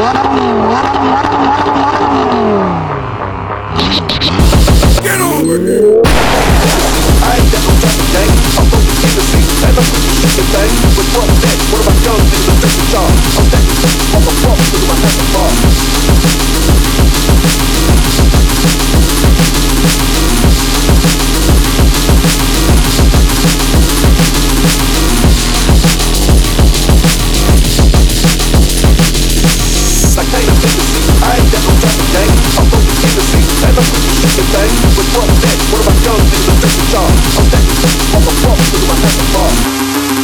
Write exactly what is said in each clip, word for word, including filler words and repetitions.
Get over here! I ain't got no time to game. I'm focused in the seat, and I'm with the shit thing. With what next? What am I young niggas are different y'all? I'm stacking off a fuck, look at my hands apart. Like I ain't in the seat, I ain't got no time to game. I'm focused in the seat, and I'm with the shit thing. With what next? What am I young niggas are different y'all? I'm stacking off a fuck, look at my hands apart.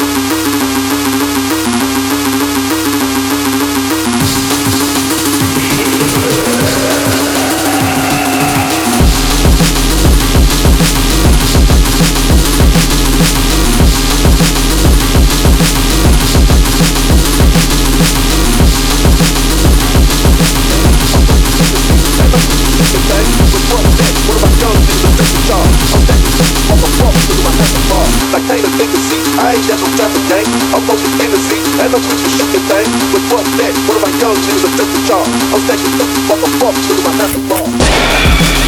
Like Taylor take a seat, I ain't got no time for game. I'm focused in the seat, and I'm with the shit thing. With what next? What am I young niggas are different y'all? I'm stacking up, fuck a fuck, look at my hands apart.